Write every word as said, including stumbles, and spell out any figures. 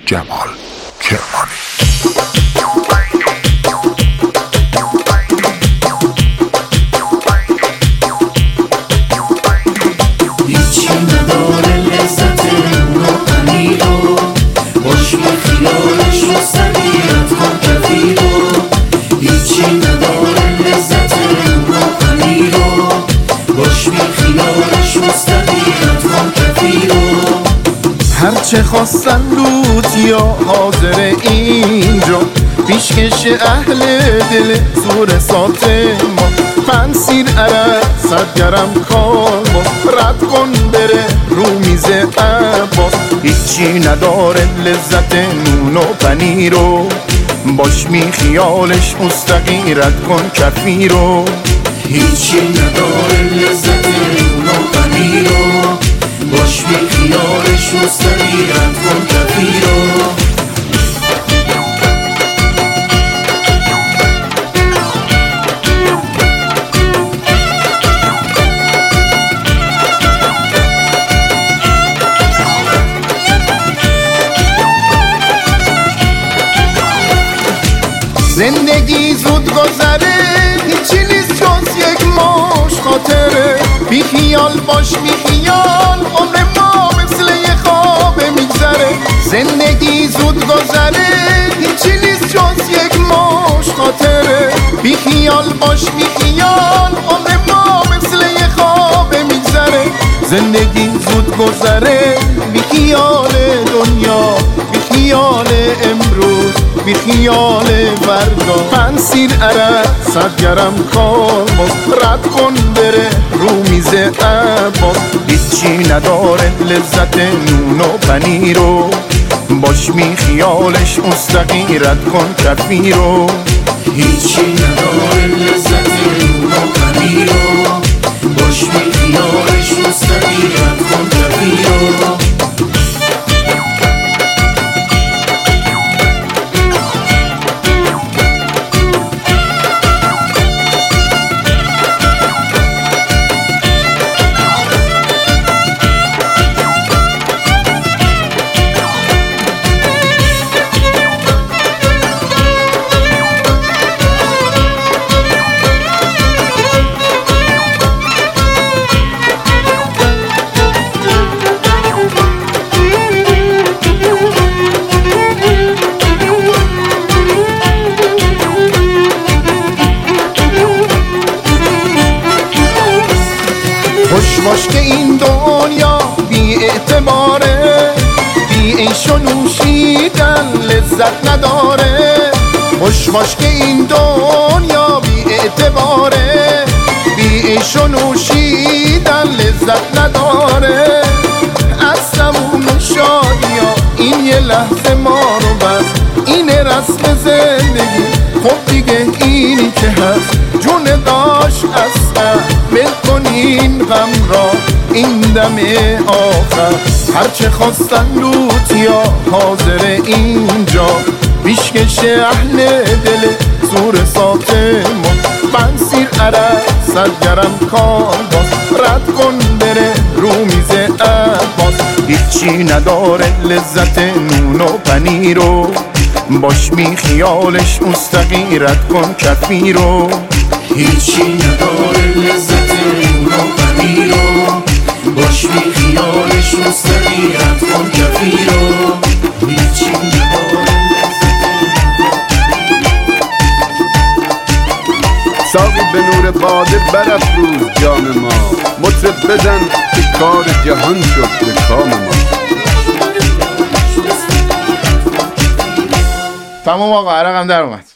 جمال کرمانی. هرچه خواستن لوتیا حاضر اینجا، پیشکش اهل دل زور ساته ما. پنسیر عرق صدگرم کار ما، رد کن بره رو میز عباس. هیچی نداره لذت نون و پنیر رو، باش می خیالش مستقی رد کن کفی رو. هیچی نداره لذت نون و پنیر رو، باش بی خیالش مستقی رد کن کفی رو. زندگی زود گذره، هیچی نیست جز یک ماش خاطره. بی خیال باش بی خیال، عمر ما مثل یه خواب میگذره. زندگی زود گذره، هیچی نیست جز یک ماش خاطره. بی خیال باش بی خیال، عمر ما مثل یه خواب میگذره. زندگی زود گذره، بی خیال دنیا، بی خیال امروز، بی خیال فردا. پنسیر عرق صدگرم کار باز، رد کن بره رو میز عباس. هیچی نداره لذت نون و پنیر رو، باش می خیالش مستقی رد کن کفی رو. هیچی نداره لذت نون و پنیر رو، باش بی خیالش مستقی رد کن کفی رو. خوش باش که این دنیا بی اعتباره، بی عیش و نوشیدن لذت نداره. خوش باش که این دنیا بی اعتباره، بی عیش و نوشیدن لذت نداره. از تموم شادیا این یه لحظه ما رو بس، این رسم زندگی. خب دیگه اینی که هست جون داشت اصلا، بل کن این غم را این دم آخر. هرچه خواستن لوتیا حاضر اینجا، پیشکش اهل دل زور ساته ما. پنسیر عرق صدگرم کار باز، رد کن بره رو میز عباس. هیچی نداره لذت نون و پنیر رو، باش می خیالش مستقی رد کن کفی رو. هیچی نداره لذت نون و پنیر رو، باش بی خیالش مستقی رد کن کفی رو. هیچی نداره ساقی به نور باده برافروز جام ما، مطرب بزن که کار جهان شد به کام ما. تمام آقا، عرقم در اومد.